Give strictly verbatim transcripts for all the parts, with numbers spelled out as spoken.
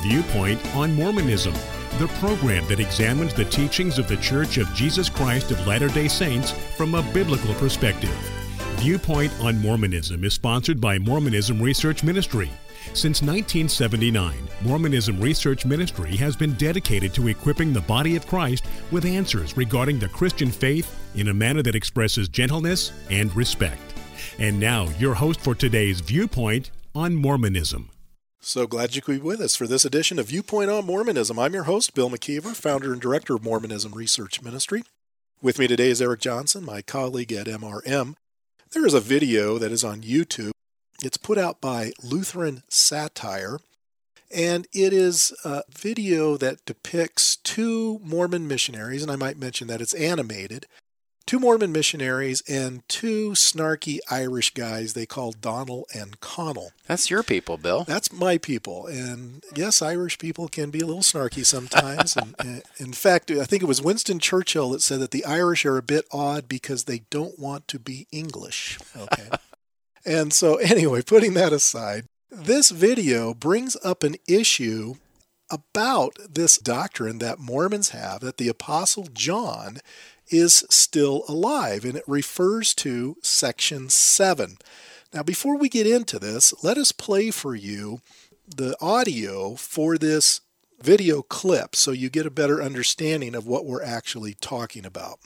Viewpoint on Mormonism, the program that examines the teachings of the Church of Jesus Christ of Latter-day Saints from a biblical perspective. Viewpoint on Mormonism is sponsored by Mormonism Research Ministry. Since nineteen seventy-nine, Mormonism Research Ministry has been dedicated to equipping the body of Christ with answers regarding the Christian faith in a manner that expresses gentleness and respect. And now, your host for today's Viewpoint on Mormonism. So glad you could be with us for this edition of Viewpoint on Mormonism. I'm your host, Bill McKeever, founder and director of Mormonism Research Ministry. With me today is Eric Johnson, my colleague at M R M. There is a video that is on YouTube. It's put out by Lutheran Satire, and it is a video that depicts two Mormon missionaries, and I might mention that it's animated, two Mormon missionaries and two snarky Irish guys they call Donald and Connell. That's your people, Bill. That's my people. And yes, Irish people can be a little snarky sometimes. and, and in fact, I think it was Winston Churchill that said that the Irish are a bit odd because they don't want to be English. Okay. And so anyway, putting that aside, this video brings up an issue about this doctrine that Mormons have that the Apostle John is still alive, and it refers to section seven. Now, before we get into this, let us play for you the audio for this video clip so you get a better understanding of what we're actually talking about.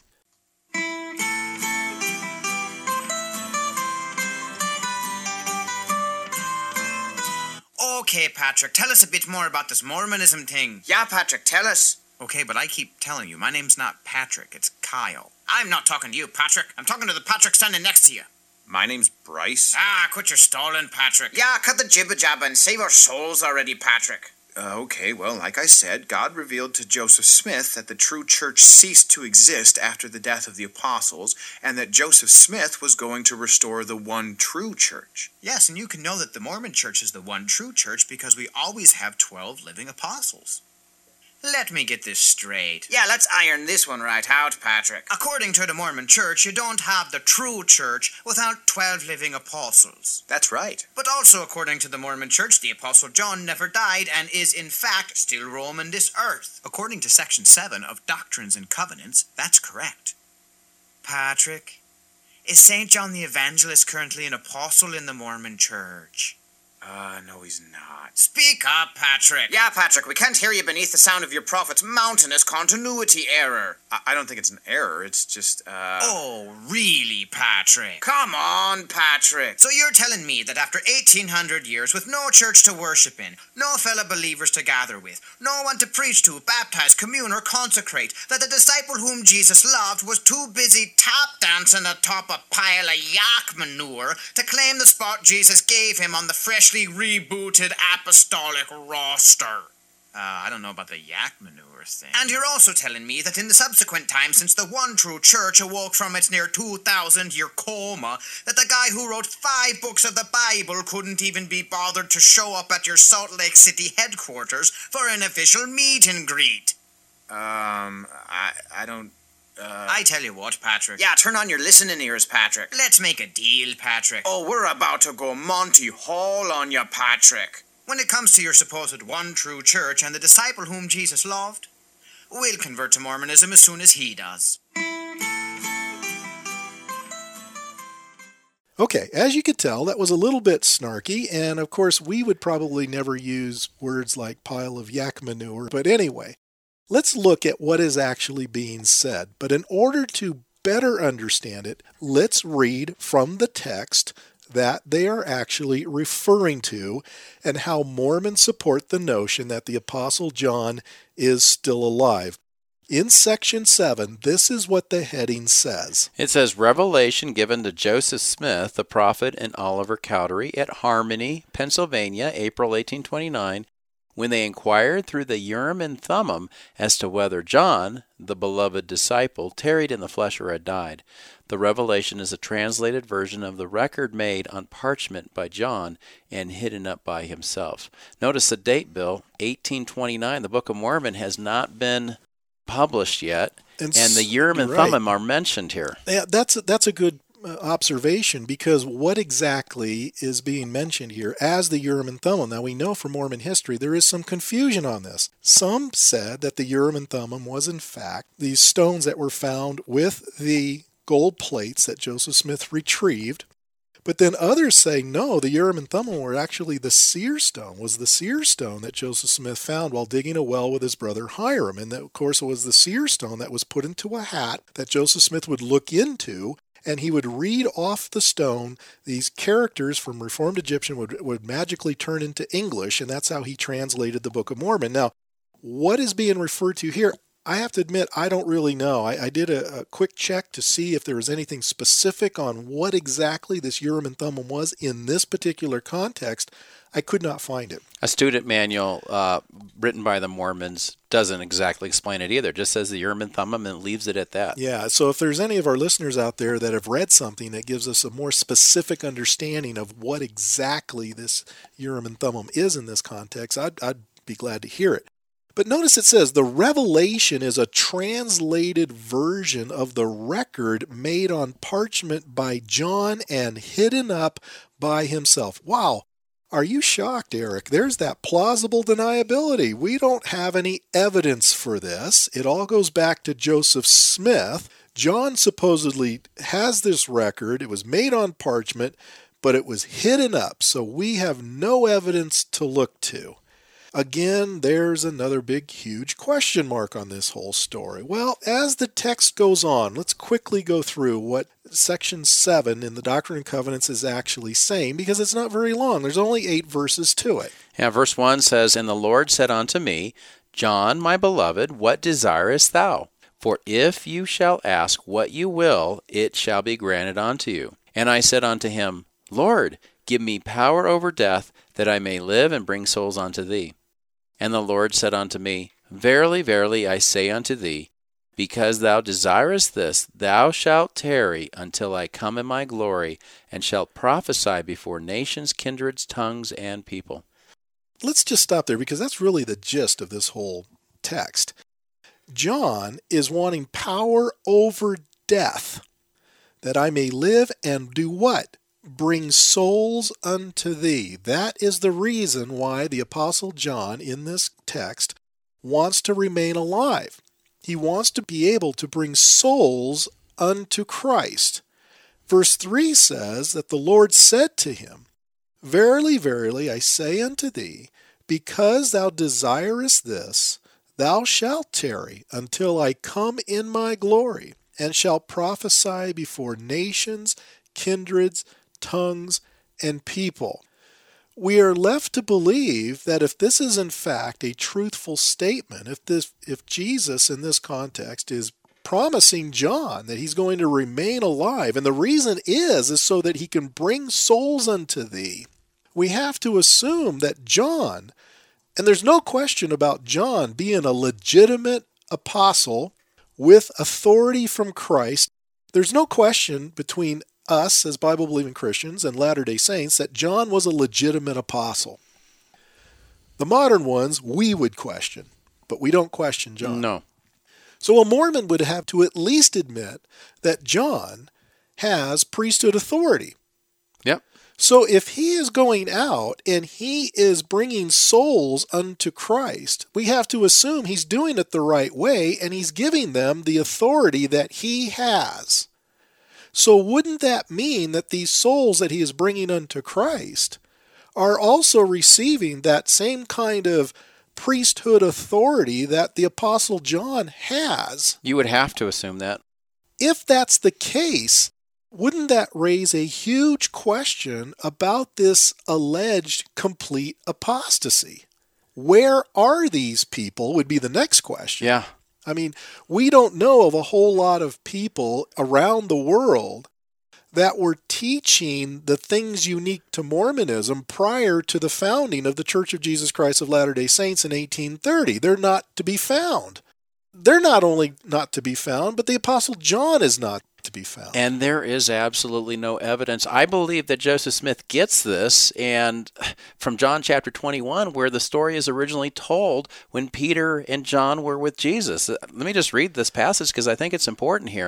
Okay, Patrick, tell us a bit more about this Mormonism thing. Yeah, Patrick, tell us. Okay, but I keep telling you, my name's not Patrick, it's Kyle. I'm not talking to you, Patrick. I'm talking to the Patrick standing next to you. My name's Bryce. Ah, quit your stalling, Patrick. Yeah, cut the jibba-jabba and save our souls already, Patrick. Uh, okay, well, like I said, God revealed to Joseph Smith that the true church ceased to exist after the death of the apostles, and that Joseph Smith was going to restore the one true church. Yes, and you can know that the Mormon church is the one true church because we always have twelve living apostles. Let me get this straight. Yeah, let's iron this one right out, Patrick. According to the Mormon church, you don't have the true church without twelve living apostles. That's right. But also according to the Mormon church, the Apostle John never died and is in fact still roaming this earth. According to section seven of Doctrines and Covenants, that's correct. Patrick, is Saint John the Evangelist currently an apostle in the Mormon church? Uh, no, he's not. Speak up, Patrick. Yeah, Patrick, we can't hear you beneath the sound of your prophet's mountainous continuity error. I, I don't think it's an error, it's just, uh... Oh, really, Patrick? Come on, Patrick. So you're telling me that after eighteen hundred years with no church to worship in, no fellow believers to gather with, no one to preach to, baptize, commune, or consecrate, that the disciple whom Jesus loved was too busy tap dancing atop a pile of yak manure to claim the spot Jesus gave him on the fresh rebooted apostolic roster. Uh, I don't know about the yak manure thing. And you're also telling me that in the subsequent time since the one true church awoke from its near two thousand year coma, that the guy who wrote five books of the Bible couldn't even be bothered to show up at your Salt Lake City headquarters for an official meet and greet. Um, I, I don't... Uh, I tell you what, Patrick. Yeah, turn on your listening ears, Patrick. Let's make a deal, Patrick. Oh, we're about to go Monty Hall on you, Patrick. When it comes to your supposed one true church and the disciple whom Jesus loved, we'll convert to Mormonism as soon as he does. Okay, as you could tell, that was a little bit snarky, and of course we would probably never use words like pile of yak manure, but anyway. Let's look at what is actually being said. But in order to better understand it, let's read from the text that they are actually referring to and how Mormons support the notion that the Apostle John is still alive. In section seven, this is what the heading says. It says, Revelation given to Joseph Smith, the prophet, and Oliver Cowdery at Harmony, Pennsylvania, April eighteen twenty-nine, when they inquired through the Urim and Thummim as to whether John, the beloved disciple, tarried in the flesh or had died. The revelation is a translated version of the record made on parchment by John and hidden up by himself. Notice the date, Bill, eighteen twenty-nine. The Book of Mormon has not been published yet, and, and the Urim and right. Thummim are mentioned here. Yeah, that's a, that's a good observation, because what exactly is being mentioned here as the Urim and Thummim? Now, we know from Mormon history there is some confusion on this. Some said that the Urim and Thummim was, in fact, these stones that were found with the gold plates that Joseph Smith retrieved. But then others say, no, the Urim and Thummim were actually the seer stone, was the seer stone that Joseph Smith found while digging a well with his brother Hiram. And that, of course, it was the seer stone that was put into a hat that Joseph Smith would look into, and he would read off the stone. These characters from Reformed Egyptian would, would magically turn into English, and that's how he translated the Book of Mormon. Now, what is being referred to here? I have to admit, I don't really know. I, I did a, a quick check to see if there was anything specific on what exactly this Urim and Thummim was in this particular context. I could not find it. A student manual uh, written by the Mormons doesn't exactly explain it either. It just says the Urim and Thummim and leaves it at that. Yeah, so if there's any of our listeners out there that have read something that gives us a more specific understanding of what exactly this Urim and Thummim is in this context, I'd, I'd be glad to hear it. But notice it says the revelation is a translated version of the record made on parchment by John and hidden up by himself. Wow. Are you shocked, Eric? There's that plausible deniability. We don't have any evidence for this. It all goes back to Joseph Smith. John supposedly has this record. It was made on parchment, but it was hidden up, so we have no evidence to look to. Again, there's another big, huge question mark on this whole story. Well, as the text goes on, let's quickly go through what section seven in the Doctrine and Covenants is actually saying, because it's not very long. There's only eight verses to it. Yeah, verse one says, And the Lord said unto me, John, my beloved, what desirest thou? For if you shall ask what you will, it shall be granted unto you. And I said unto him, Lord, give me power over death, that I may live and bring souls unto thee. And the Lord said unto me, Verily, verily, I say unto thee, because thou desirest this, thou shalt tarry until I come in my glory, and shalt prophesy before nations, kindreds, tongues, and people. Let's just stop there, because that's really the gist of this whole text. John is wanting power over death, that I may live and do what? Bring souls unto thee. That is the reason why the Apostle John in this text wants to remain alive. He wants to be able to bring souls unto Christ. Verse three says that the Lord said to him, Verily, verily, I say unto thee, because thou desirest this, thou shalt tarry until I come in my glory, and shalt prophesy before nations, kindreds, tongues, and people. We are left to believe that if this is in fact a truthful statement, if this, if Jesus in this context is promising John that he's going to remain alive, and the reason is, is so that he can bring souls unto thee, we have to assume that John, and there's no question about John being a legitimate apostle with authority from Christ. There's no question between us as Bible-believing Christians and Latter-day Saints that John was a legitimate apostle. The modern ones we would question, but we don't question John. No. So a Mormon would have to at least admit that John has priesthood authority. Yep. So if he is going out and he is bringing souls unto Christ, we have to assume he's doing it the right way and he's giving them the authority that he has. So wouldn't that mean that these souls that he is bringing unto Christ are also receiving that same kind of priesthood authority that the Apostle John has? You would have to assume that. If that's the case, wouldn't that raise a huge question about this alleged complete apostasy? Where are these people would be the next question. Yeah. I mean, we don't know of a whole lot of people around the world that were teaching the things unique to Mormonism prior to the founding of the Church of Jesus Christ of Latter-day Saints in eighteen thirty. They're not to be found. They're not only not to be found, but the Apostle John is not to be found. And there is absolutely no evidence. I believe that Joseph Smith gets this, and from John chapter twenty-one, where the story is originally told when Peter and John were with Jesus. Let me just read this passage because I think it's important here.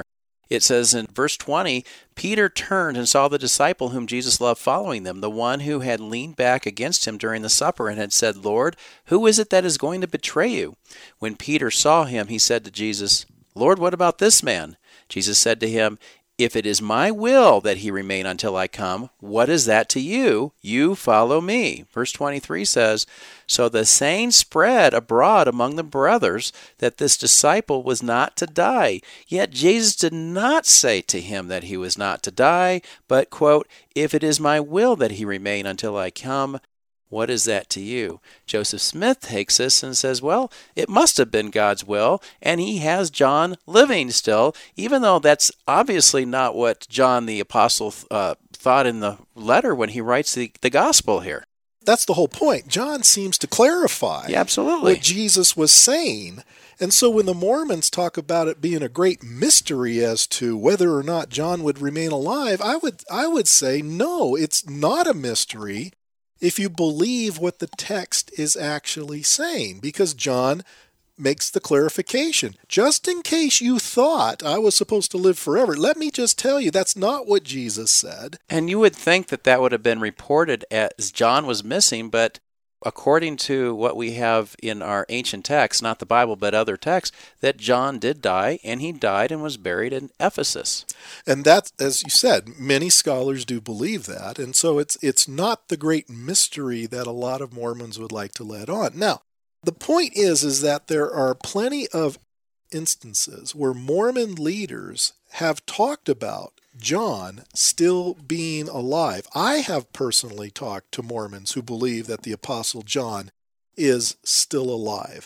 It says in verse twenty, Peter turned and saw the disciple whom Jesus loved following them, the one who had leaned back against him during the supper and had said, Lord, who is it that is going to betray you? When Peter saw him, he said to Jesus, Lord, what about this man? Jesus said to him, If it is my will that he remain until I come, what is that to you? You follow me. Verse twenty-three says, So the saying spread abroad among the brothers that this disciple was not to die. Yet Jesus did not say to him that he was not to die, but, quote, If it is my will that he remain until I come, what is that to you? Joseph Smith takes this and says, well, it must have been God's will, and he has John living still, even though that's obviously not what John the Apostle uh, thought in the letter when he writes the, the gospel here. That's the whole point. John seems to clarify yeah, absolutely. what Jesus was saying. And so when the Mormons talk about it being a great mystery as to whether or not John would remain alive, I would I would say, no, it's not a mystery if you believe what the text is actually saying, because John makes the clarification. Just in case you thought I was supposed to live forever, let me just tell you that's not what Jesus said. And you would think that that would have been reported as John was missing, but according to what we have in our ancient texts, not the Bible, but other texts, that John did die, and he died and was buried in Ephesus. And that, as you said, many scholars do believe that, and so it's it's not the great mystery that a lot of Mormons would like to let on. Now, the point is, is that there are plenty of instances where Mormon leaders have talked about John still being alive. I have personally talked to Mormons who believe that the Apostle John is still alive.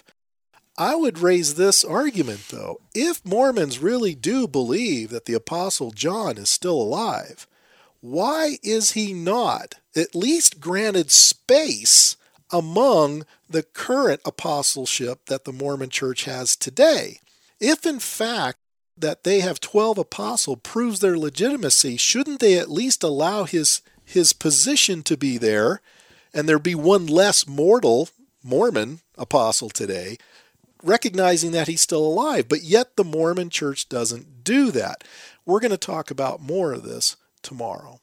I would raise this argument, though. If Mormons really do believe that the Apostle John is still alive, why is he not at least granted space among the current apostleship that the Mormon Church has today? If, in fact, that they have twelve apostles proves their legitimacy, shouldn't they at least allow his his position to be there, and there be one less mortal Mormon apostle today, recognizing that he's still alive? But yet the Mormon Church doesn't do that. We're going to talk about more of this tomorrow.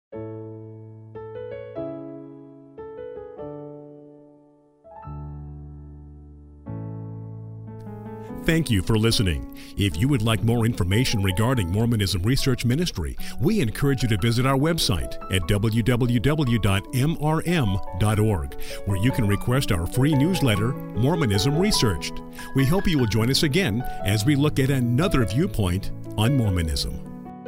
Thank you for listening. If you would like more information regarding Mormonism Research Ministry, we encourage you to visit our website at w w w dot m r m dot org, where you can request our free newsletter, Mormonism Researched. We hope you will join us again as we look at another viewpoint on Mormonism.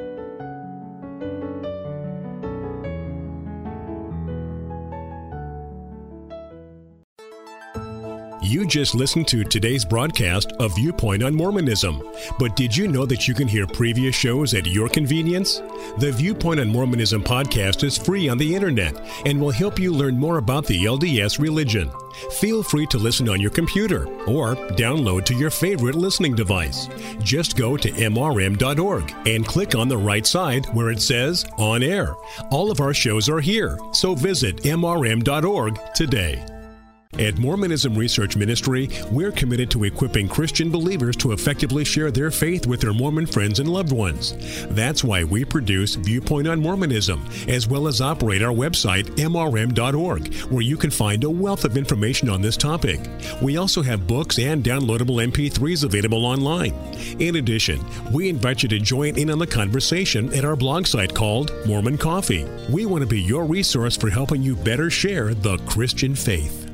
You just listened to today's broadcast of Viewpoint on Mormonism. But did you know that you can hear previous shows at your convenience? The Viewpoint on Mormonism podcast is free on the internet and will help you learn more about the L D S religion. Feel free to listen on your computer or download to your favorite listening device. Just go to m r m dot org and click on the right side where it says On Air. All of our shows are here, so visit m r m dot org today. At Mormonism Research Ministry, we're committed to equipping Christian believers to effectively share their faith with their Mormon friends and loved ones. That's why we produce Viewpoint on Mormonism, as well as operate our website, m r m dot org, where you can find a wealth of information on this topic. We also have books and downloadable M P threes available online. In addition, we invite you to join in on the conversation at our blog site called Mormon Coffee. We want to be your resource for helping you better share the Christian faith.